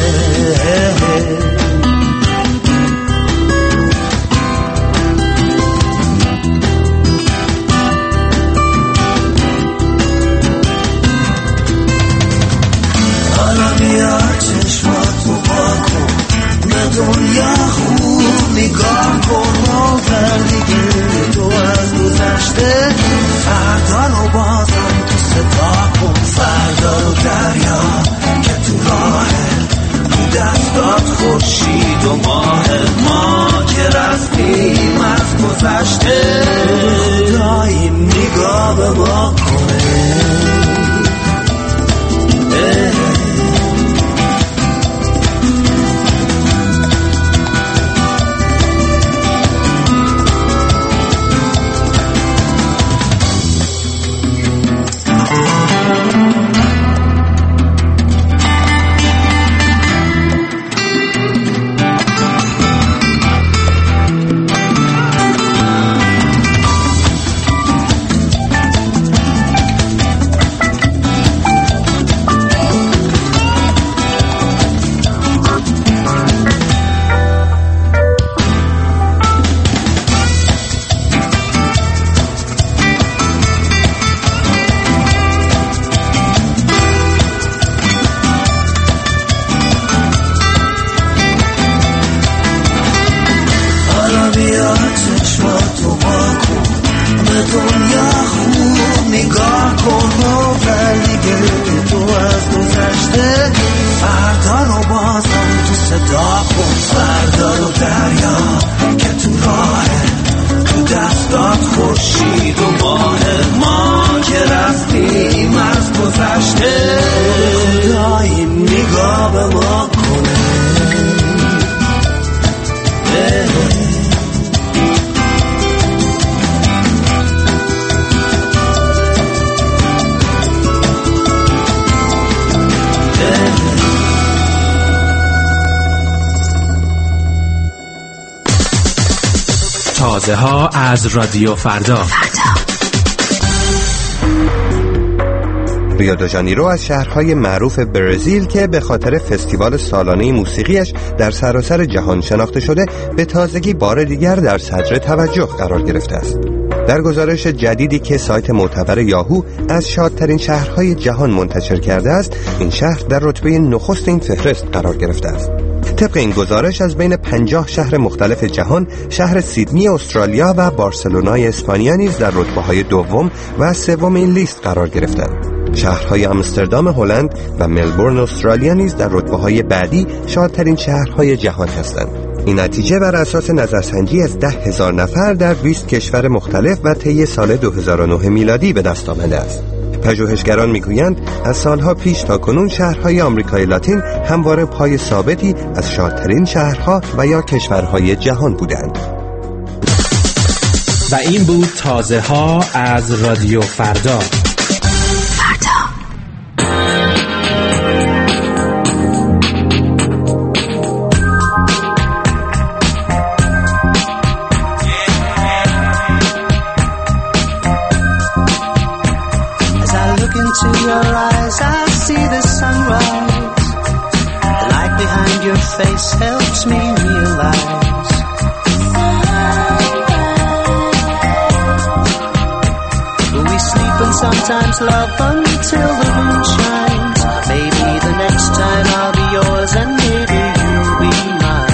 چشمات رو باکن به دنیا خوب نگاه کن باور دیگه تو از گذشته فردا رو بازم تو صدا کن فردا رو دریا که تو راهه تو دستات خورشید و ماه ما که رفتیم از گذشته خدایی نگاه به ما کنه تازه ها از رادیو فردا. ریو دو ژانیرو از شهرهای معروف برزیل که به خاطر فستیوال سالانه موسیقیش در سراسر جهان شناخته شده به تازگی بار دیگر در صدر توجه قرار گرفته است. در گزارش جدیدی که سایت معتبر یاهو از شادترین شهرهای جهان منتشر کرده است، این شهر در رتبه نخست این فهرست قرار گرفته است. طبق این گزارش از بین پنجاه شهر مختلف جهان، شهر سیدنی استرالیا و بارسلونای اسپانیا نیز در رتبه‌های دوم و سوم این لیست قرار گرفتند. شهرهای آمستردام هلند و ملبورن استرالیا نیز در رتبه‌های بعدی شادترین شهرهای جهان هستند. این نتیجه بر اساس نظرسنجی از ده هزار نفر در بیست کشور مختلف و طی سال دو هزار و نه میلادی به دست آمده است. پژوهشگران میگویند از سالها پیش تا کنون شهرهای آمریکای لاتین همواره پای ثابتی از شادترین شهرها و یا کشورهای جهان بودند. و این بود تازه ها از رادیو فردا. Into your eyes, I see the sunrise. The light behind your face helps me realize. We sleep and sometimes love until the moon shines. Maybe the next time I'll be yours and maybe you'll be mine.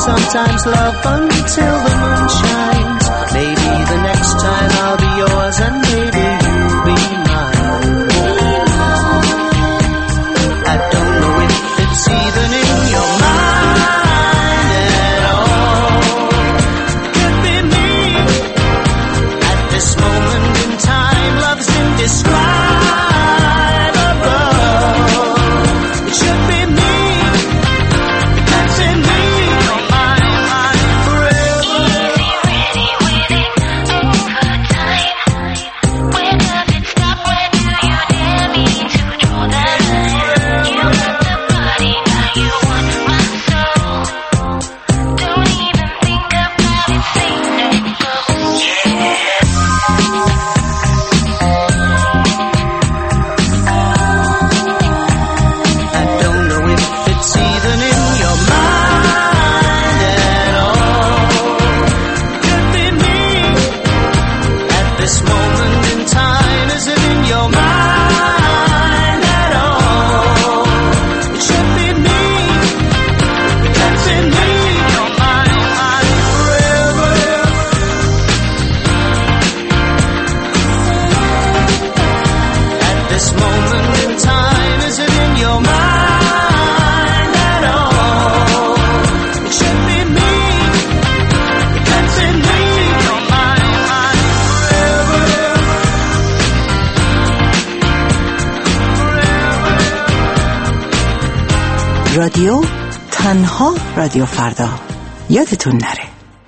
sometimes love until the moon shines. Maybe the next time I'll be yours and maybe you'll be mine. I don't know if it's even in your mind at all. Could be me. At this moment in time, love's indescribable. It should be me. That's in me. You're mine, mine forever. Ready with it over time. Where does it stop? Where do you dare me to draw that line? You got the body, now you want my soul. Don't even think about it, say no. I don't know if it's even in your mind at all. Could be me. At this moment in time, is it in your mind at all? It should be me. That's in me. You're mine, mine forever. At this moment in time, is it in your mind at all? It should be me. That's in me. You're mine, mine forever. رادیو تنها رادیو فردا، یادتون نره.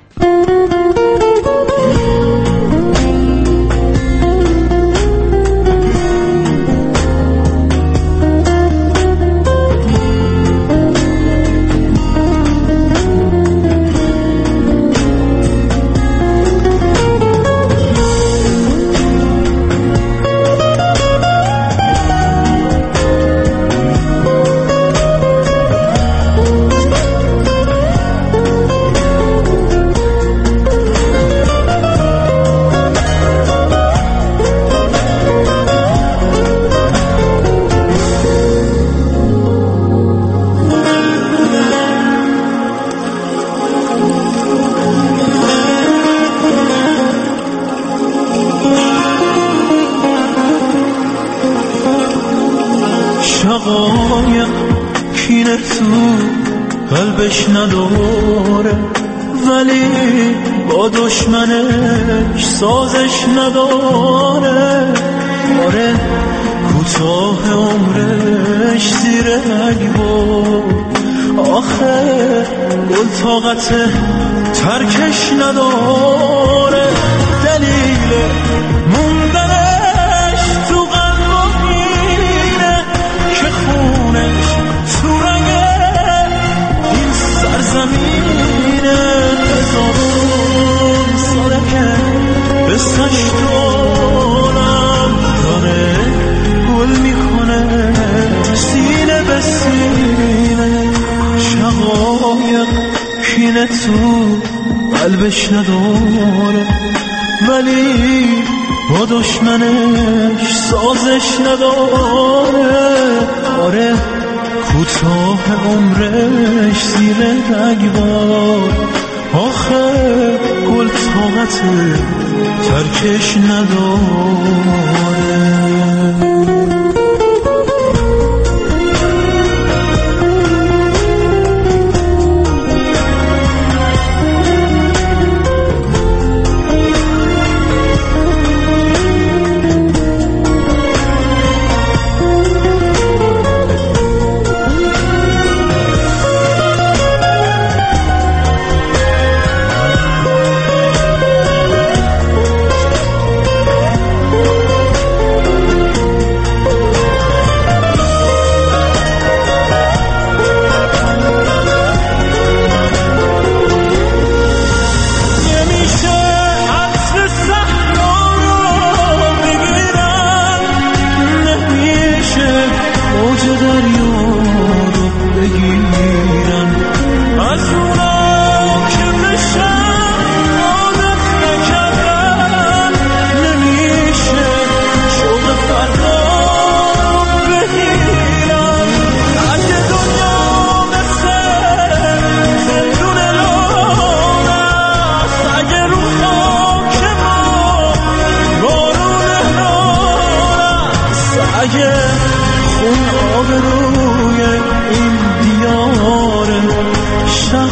شقایق کینه تو قلبش نداره، ولی با دشمنش سازش نداره. آره کوتاه عمرش زیر رگ بود، آخه گل طاقت ترکش نداره. دلیل موندنش تو قلب اینه که خونش تو رنگ این سرزمینه. هزارون ساله که قصهش دارم داره، گل میکنه سینه به سینه. شقایق کینه تو قلبش نداره، ولی با دشمنش سازش نداره. آره کوتاه عمرش زیر رگبار، آخه گل طاقت ترکش نداره.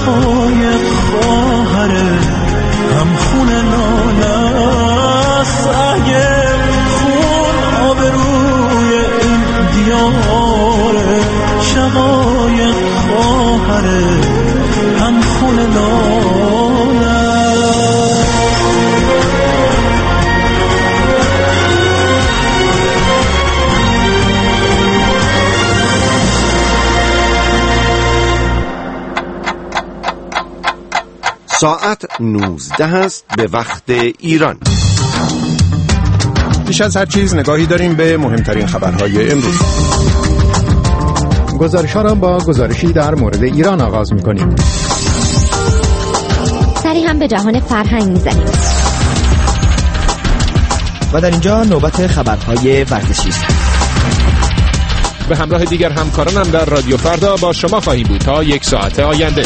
شقایق خواهره هم خون نانست اگه خون آبروی این دیاره شقایق خواهره هم خون نانست. ساعت نوزده است به وقت ایران. پیش از هر چیز نگاهی داریم به مهمترین خبرهای امروز. گزارش‌ها را با گزارشی در مورد ایران آغاز می‌کنیم. سری هم به جهان فرهنگ می‌زنیم. و در اینجا نوبت خبرهای ورزشی است. به همراه دیگر همکارانم در رادیو فردا با شما خواهیم بود تا یک ساعت آینده.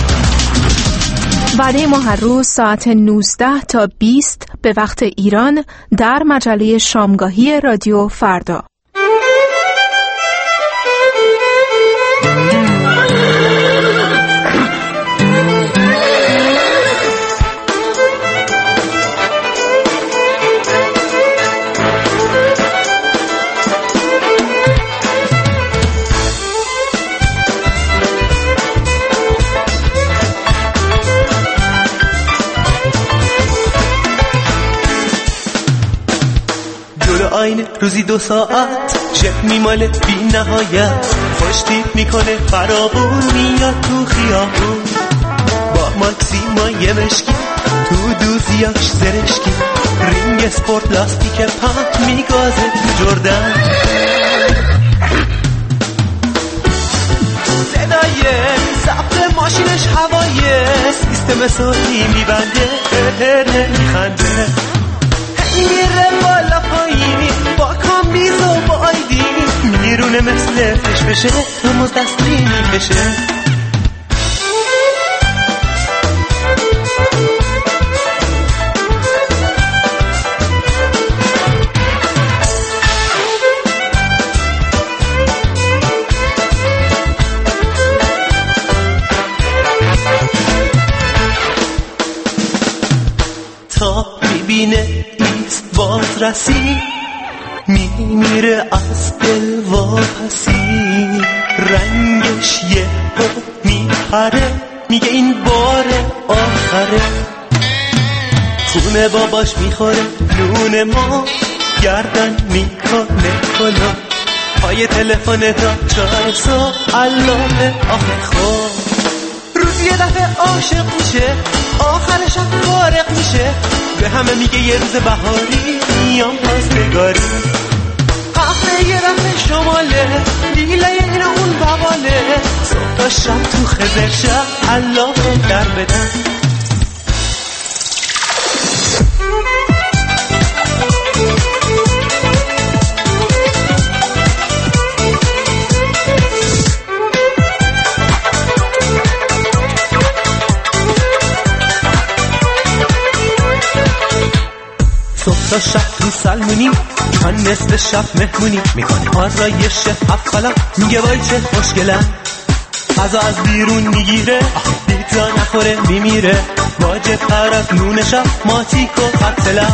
وعده ما هر روز ساعت نوزده تا بیست به وقت ایران در مجله شامگاهی رادیو فردا. آینه روزی دو ساعت جه میماله بی نهایت خوش تیپ میکنه فرابون میاد تو خیابون با ماکسیمای مشکی تو دوزیاش زرشکی رینگ سپورت لاستیک پمپ میگازه تو جردن صدای ضبط ماشینش هوایه سیستم صوتی میبنده هر میخنده میره بالا پایینی با کامبیز و با آیدی میرونه مثل فش بشه رموز دستی میکشه تا میبینه باز رسی میمیره از دل واپسی رنگش یه پا میپره میگه این بار آخره خونه باباش میخوره نون ما گردن میکنه کلا پای تلفن تا چای صبح علامه آخر خواب روز یه دفعه عاشق میشه آخرش هم فارق میشه به همه میگه یه روز بهاری میام پاس نگاری قهوه یه دفعه شماله لیله این اون بواله صبح تا شب تو خزر شب علامه در بدن تا شب تو سلمونی من نصف شب مهمونی میکنه آرایش افلا میگه وای چه خوشگلم غذا از بیرون میگیره پیتزا نخوره میمیره واجب تر از نون شب ماتیک و قتلم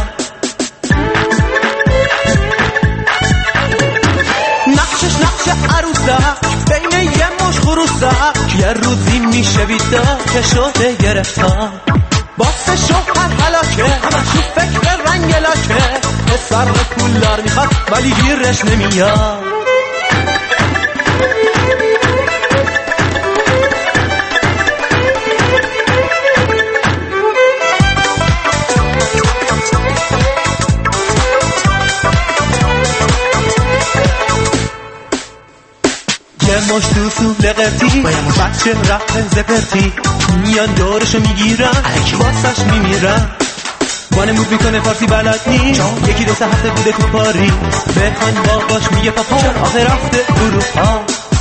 نقشش نقش عروسک بین یه مش خروسک یه روزی میشه بیدا که شده گرفتار باسه شوهر حلاکه همش تو فکر رنگ لاکه پسر پولدار میخواد ولی گیرش نمیاد یه مش تو سوله قرتی بچه رفت زپرتی میان دورشو میگیرن واسش میمیرن وانمود میکنه فارسی بلد نیست یکی دو سه هفته بوده تو پاریس بخوان باباش میگه پاپا آخه رفته اروپا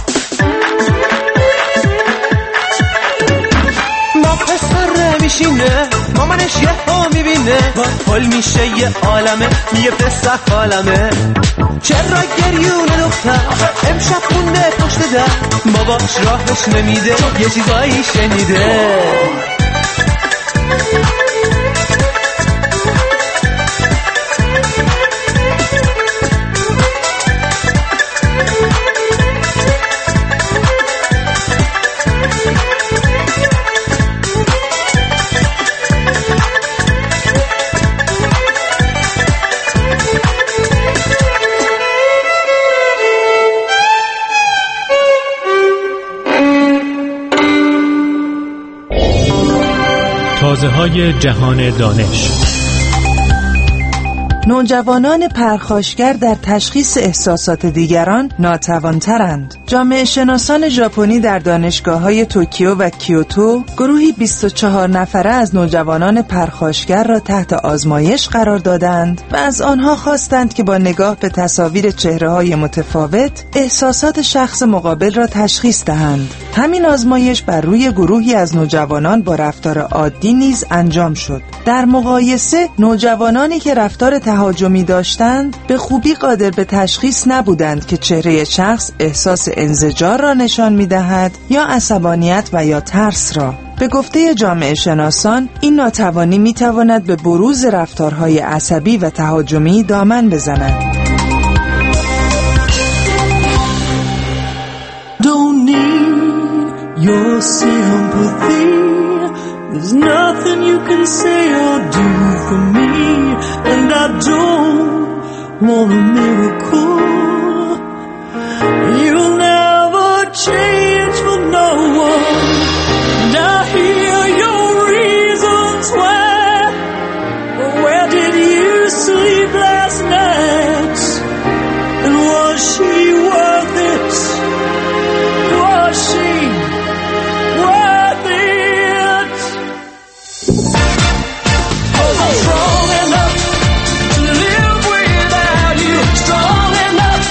با پسر میشینه مامانش یه ها میبینه با پل میشه یه عالمه میگه پسر عالمه چرا گریون دختر امشب مونده پشت در، باباش راهش نمیده یه چیزایی شنیده. تازه‌های جهان دانش. نوجوانان پرخاشگر در تشخیص احساسات دیگران ناتوانترند. جامعه شناسان ژاپنی در دانشگاه‌های توکیو و کیوتو گروهی بیست و چهار نفره از نوجوانان پرخاشگر را تحت آزمایش قرار دادند و از آنها خواستند که با نگاه به تصاویر چهره‌های متفاوت احساسات شخص مقابل را تشخیص دهند. همین آزمایش بر روی گروهی از نوجوانان با رفتار عادی نیز انجام شد. در مقایسه نوجوانانی که رفتار تهاجمی داشتند به خوبی قادر به تشخیص نبودند که چهره شخص احساس انزجار را نشان می‌دهد یا عصبانیت و یا ترس را. به گفته جامعه شناسان این ناتوانی می‌تواند به بروز رفتارهای عصبی و تهاجمی دامن بزند. Don't need your sympathy. There's nothing you can say or do for me, and I don't want a miracle. You'll never change for no one, and I hear your reasons why. But where did you sleep last night? And was she worth it? Was she worth it? Strong enough to live without you, strong enough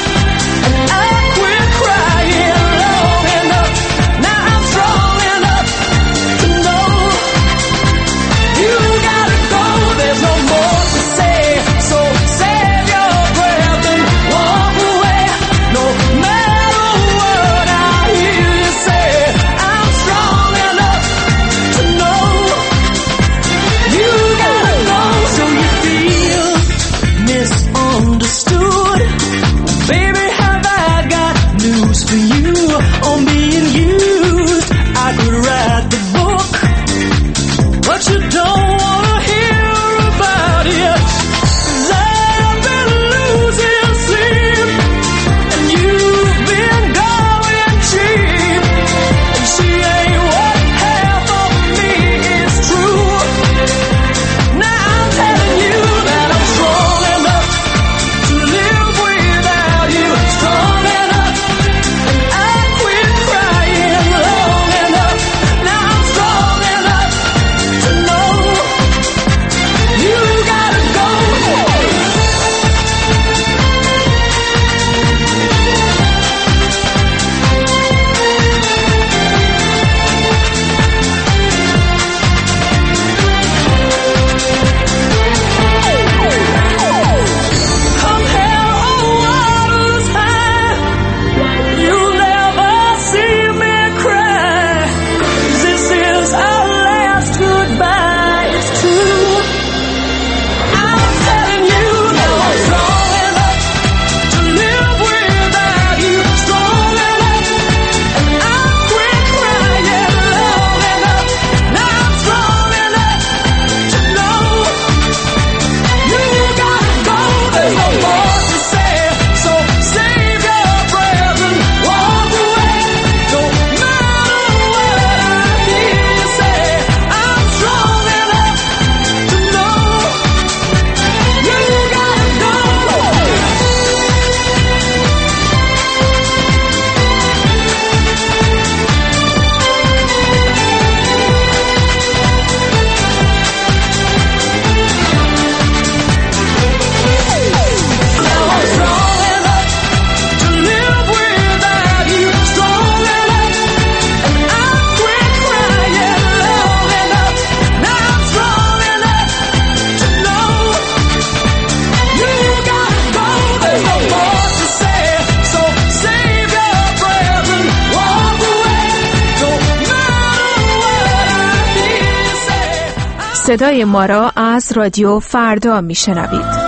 صدای ما را از رادیو فردا میشنوید.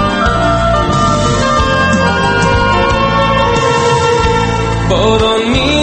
باران می